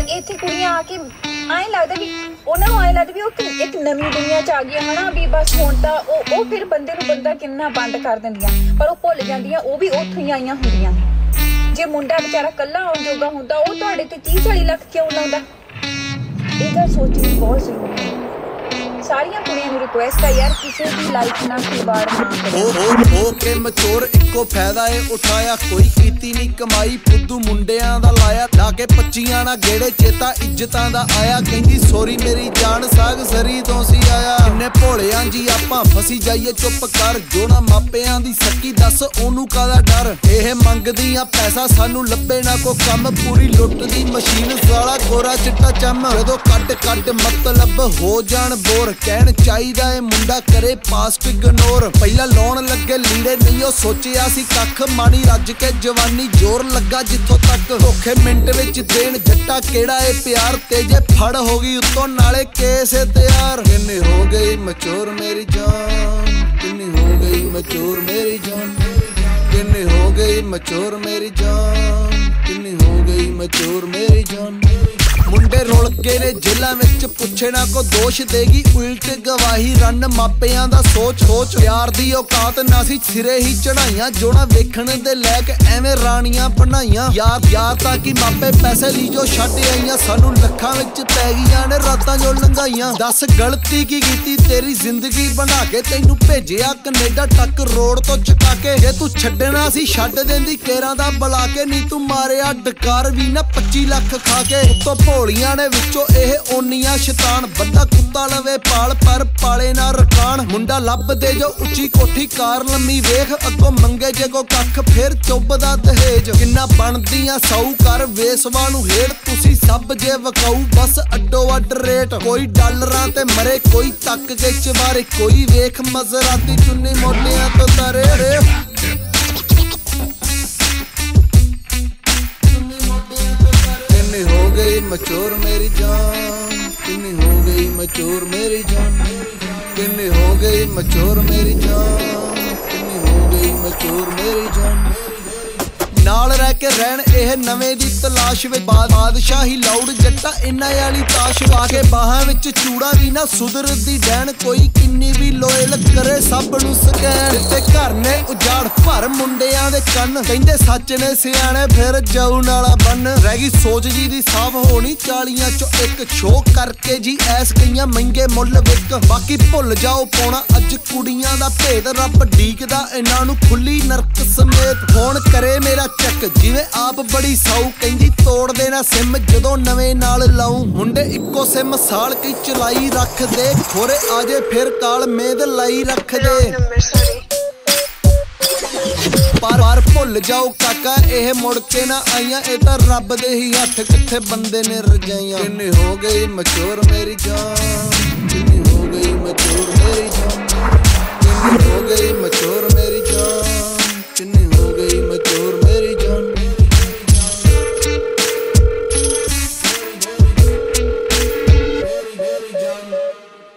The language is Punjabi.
ਇੱਥੇ ਕੁੜੀਆਂ ਆ ਕੇ ਐਂ ਲੱਗਦਾ ਵੀ ਉਹਨਾਂ ਨੂੰ ਐਂ ਲੱਗਦਾ ਵੀ ਉਹ ਇੱਕ ਨਵੀਂ ਦੁਨੀਆ 'ਚ ਆ ਗਈਆਂ ਹੈ ਨਾ, ਵੀ ਬਸ ਹੁਣ ਤਾਂ ਉਹ ਫਿਰ ਬੰਦੇ ਨੂੰ ਬੰਦਾ ਕਿੰਨਾ ਬੰਦ ਕਰ ਦਿੰਦੀਆਂ, ਪਰ ਉਹ ਭੁੱਲ ਜਾਂਦੀਆਂ ਉਹ ਵੀ ਉੱਥੋਂ ਹੀ ਆਈਆਂ ਹੁੰਦੀਆਂ। ਜੇ ਮੁੰਡਾ ਵਿਚਾਰਾ ਇਕੱਲਾ ਆਉਣ ਜੋਗਾ ਹੁੰਦਾ ਉਹ ਤੁਹਾਡੇ ਤੇ 30-40 ਲੱਖ ਕਿਉਂ ਲਾਉਂਦਾ? ਇਹ ਗੱਲ ਸੋਚਣੀ ਬਹੁਤ ਜ਼ਰੂਰੀ ਹੈ। ਸਾਰੀਆਂ ਕੁੜੀਆਂ ਨੂੰ ਰਿਕੁਐਸਟ ਆ ਯਾਰ, ਕਿਸੇ ਦੀ ਲਾਈਫ ਨਾਲ ਖਿਲਵਾੜ ਨਾ ਕਰੋ। ਹੋ ਕੇ ਮਚੋਰ ਇੱਕੋ ਫਾਇਦਾ ਏ ਉਠਾਇਆ, ਕੋਈ ਕੀਤੀ ਨਹੀਂ ਕਮਾਈ ਫੁੱਦੂ ਮੁੰਡਿਆਂ ਦਾ ਲਾਇਆ, ਲਾ ਕੇ 25 ਨਾ ਗੇੜੇ ਚੇਤਾ ਇੱਜ਼ਤਾਂ ਦਾ ਆਇਆ, ਕਹਿੰਦੀ ਸੋਰੀ ਮੇਰੀ ਜਾਨ ਸਾਗ ਸਰੀ ਤੋਂ ਸੀ ਆਇਆ। ਕਿੰਨੇ ਭੋਲਿਆਂ ਜੀ ਆਪਾਂ ਫਸੀ ਜਾਈਏ ਚੁੱਪ ਕਰ, ਜੋਣਾ ਮਾਪਿਆਂ ਦੀ ਸੱਕੀ ਦੱਸ ਉਹਨੂੰ ਕਾਹਦਾ ਡਰ। ਇਹ ਮੰਗਦੀਆਂ ਪੈਸਾ ਸਾਨੂੰ ਲੱਭੇ ਨਾ ਕੋ ਕੰਮ, ਪੂਰੀ ਲੁੱਟ ਦੀ ਮਸ਼ੀਨ ਸਾਲਾ ਗੋਰਾ ਚਿੱਟਾ ਚੰਮ। ਜਦੋਂ ਕੱਟ ਮਤਲਬ ਹੋ ਜਾਣ ਬੋਰ, ਕਹਿਣ ਚਾਹੀਦਾ ਏ ਮੁੰਡਾ ਕਰੇ ਪਾਸਟ ਇਗਨੋਰ। ਪਹਿਲਾਂ ਲਾਉਣ ਲੱਗੇ ਲੀੜੇ ਨਹੀਂ ਉਹ ਸੋਚਿਆ ਸੀ ਕੱਖ, ਮਾਣੀ ਰੱਜ ਕੇ ਜਵਾਨੀ ਜ਼ੋਰ ਲੱਗਾ ਜਿੱਥੋਂ ਤੱਕ। ਧੋਖੇ ਮਿੰਟ ਵਿੱਚ ਦੇਣ ਜੱਟਾ ਕਿਹੜਾ ਏ ਪਿਆਰ, ਤੇ ਜੇ ਫੜ ਹੋ ਗਈ ਉੱਤੋਂ ਨਾਲੇ ਕੇਸ ਤਿਆਰ। ਕਿੰਨੀ ਹੋ ਗਈ ਮਚੋਰ ਮੇਰੀ ਜਾਨ, ਕਿੰਨੀ ਹੋ ਗਈ ਮਚੋਰ ਮੇਰੀ ਜਾਨ, ਕਿੰਨੀ ਹੋ ਗਈ ਮਚੋਰ ਮੇਰੀ ਜਾਨ, ਕਿੰਨੀ ਹੋ ਗਈ ਮਚੋਰ ਮੇਰੀ ਜਾਨ। ਮੁੰਡੇ ਰੁਲ ਕੇ ਨੇ ਜੇਲਾਂ ਵਿੱਚ ਪੁੱਛੇ ਨਾ ਕੋ ਦੋਸ਼, ਦੇਗੀ ਉਲਟ ਗਵਾਹੀ ਰੰਨ ਮਾਪਿਆਂ ਦਾ ਸੋਚ। ਪਿਆਰ ਦੀ ਔਕਾਤ ਨਾ ਸੀ ਸਿਰੇ ਹੀ ਚੜਾਈਆਂ, ਜੋਣਾ ਵੇਖਣ ਦੇ ਲੈ ਕੇ ਐਵੇਂ ਰਾਣੀਆਂ ਬਣਾਈਆਂ। ਯਾਰ ਤਾਂ ਕਿ ਮਾਪੇ ਪੈਸੇ ਲਈ ਜੋ ਛੱਡ ਆਈਆਂ, ਸਾਨੂੰ ਲੱਖਾਂ ਵਿੱਚ ਪੈ ਗਈਆਂ ਨੇ ਰਾਤਾਂ ਜੋ ਲੰਘਾਈਆਂ। ਦੱਸ ਗਲਤੀ ਕੀ ਕੀਤੀ ਤੇਰੀ ਜ਼ਿੰਦਗੀ ਬਣਾ ਕੇ, ਤੈਨੂੰ ਭੇਜਿਆ ਕੈਨੇਡਾ ਤੱਕ ਰੋਡ ਤੋਂ ਚੁਕਾ ਕੇ। ਜੇ ਤੂੰ ਛੱਡਣਾ ਸੀ ਛੱਡ ਦਿੰਦੀ ਕੇਰਾਂ ਦਾ ਬੁਲਾ ਕੇ, ਨਹੀਂ ਤੂੰ ਮਾਰਿਆ ਡਕਾਰ ਵੀ ਨਾ 25 ਲੱਖ ਖਾ ਕੇ। ਉੱਤੋਂ ਭੋਲੀਆਂ ਨੇ ਵਿੱਚੋਂ ਇਹ ਓਨੀਆਂ ਸ਼ੈਤਾਨ, ਬੰਦਾ ਕੁੱਤਾ ਲਵੇ ਪਾਲ ਪਰ ਪਾਲੇ ਨਾ ਰਕਾਨ। ਮੁੰਡਾ ਲੱਭਦੇ ਜੋ ਉੱਚੀ ਕੋਠੀ ਕਾਰ ਲੰਮੀ ਵੇਖ, ਅੱਗੋਂ ਮੰਗੇ ਜੇ ਕੋ ਕੱਖ ਫਿਰ ਚੁੱਭਦਾ ਦਹੇਜ। ਕਿੰਨਾ ਬਣਦੀਆਂ ਸੌ ਕਰ ਵੇਸਵਾ ਨੂੰ ਹੇੜ, ਤੁਸੀਂ ਸਭ ਜੇ ਵਕਾਊ ਬਸ ਅੱਡੋ ਅੱਡ ਰੇਟ। ਕੋਈ ਡਾਲਰਾਂ ਤੇ ਮਰੇ ਕੋਈ ਤੱਕ ਕੇ ਚਵਾਰੇ, ਕੋਈ ਵੇਖ ਮਜ਼ਰਾਤੀ ਚੁੰਨੀ ਮੋਢਿਆਂ ਤੋਂ ਤਾਰੇ। ਕਿੰਨੀ ਹੋ ਗਈ ਮਚੋਰ ਮੇਰੀ ਜਾਨ, ਕਿੰਨੀ ਹੋ ਗਈ ਮਚੋਰ ਮੇਰੀ ਜਾਨ, ਕਿੰਨੀ ਹੋ ਗਈ ਮਚੋਰ ਮੇਰੀ ਜਾਨ, ਕਿੰਨੀ ਹੋ ਗਈ ਮਚੋਰ ਮੇਰੀ ਜਾਨ। ਨਾਲ ਰਹਿ ਕੇ ਰਹਿਣ ਇਹ ਨਵੇਂ ਦੀ ਤਲਾਸ਼ ਵਿੱਚ, ਬਾਦਸ਼ਾਹੀ ਲਾਉਡ ਜੱਟਾ ਇਹਨਾਂ ਵਾਲੀ ਤਾਸ਼। ਪਾ ਕੇ ਬਾਹਾਂ ਵਿੱਚ ਚੂੜਾ ਵੀ ਨਾ ਸੁਧਰਦੀ ਡੈਣ, ਕੋਈ ਕਿੰਨੀ ਵੀ ਲੋਇਲ ਕਰੇ ਸਭ ਨੂੰ ਸਕੈਨ। ਤੇ ਘਰ ਨੇ ਉਜਾੜ ਭਰ ਮੁੰਡਿਆਂ ਦੇ ਕੰਨ, ਕਹਿੰਦੇ ਸੱਚ ਨੇ ਸਿਆਣੇ ਫਿਰ ਜਾਊ ਨਾਲਾ ਬੰਨ। ਰਹਿ ਗਈ ਸੋਚ ਜੀ ਦੀ ਸਾਫ਼ ਹੋਣੀ 40 ਚੋਂ ਇੱਕ, ਸ਼ੋਅ ਕਰਕੇ ਜੀ ਐਸ ਗਈਆਂ ਮਹਿੰਗੇ ਮੁੱਲ ਵਿਕ। ਬਾਕੀ ਭੁੱਲ ਜਾਓ ਪਾਉਣਾ ਅੱਜ ਕੁੜੀਆਂ ਦਾ ਭੇਦ, ਰੱਬ ਡੀਕਦਾ ਇਹਨਾਂ ਨੂੰ ਖੁੱਲੀ ਨਰਕ ਸਮੇਤ। ਫੋਨ ਕਰੇ ਮੇਰਾ ਚੱਕ ਜਿਵੇਂ ਆਪ ਬੜੀ ਸਾਊ, ਕਹਿੰਦੀ ਤੋੜ ਦੇਣਾ ਸਿਮ ਜਦੋਂ ਨਵੇਂ ਨਾਲ ਲਾਊ। ਮੁੰਡੇ ਇੱਕੋ ਸਿਮ ਸਾਲ ਕਈ ਚਲਾਈ ਰੱਖਦੇ, ਖੋਰੇ ਆਜੇ ਫਿਰ ਕਾਲ ਮੇਦ ਲਾਈ ਰੱਖਦੇ। ਪਰ ਭੁੱਲ ਜਾਓ ਕਾਕਾ ਇਹ ਮੁੜ ਕੇ ਨਾ ਆਈਆਂ, ਇਹ ਤਾਂ ਰੱਬ ਦੇ ਹੀ ਹੱਥ ਕਿੱਥੇ ਬੰਦੇ ਨੇ ਰਜਾਈਆਂ। ਕਿੰਨੀ ਹੋ ਗਈ ਮਚੋਰ ਮੇਰੀ ਜਾਨ, ਕਿੰਨੀ ਹੋ ਗਈ ਮਚੋਰ ਮੇਰੀ ਜਾਨ, ਕਿੰਨੀ ਹੋ ਗਈ ਮਚੋਰ ਮੇਰੀ ਜਾਨ, ਕਿੰਨੀ ਹੋ ਗਈ ਮਚੋਰ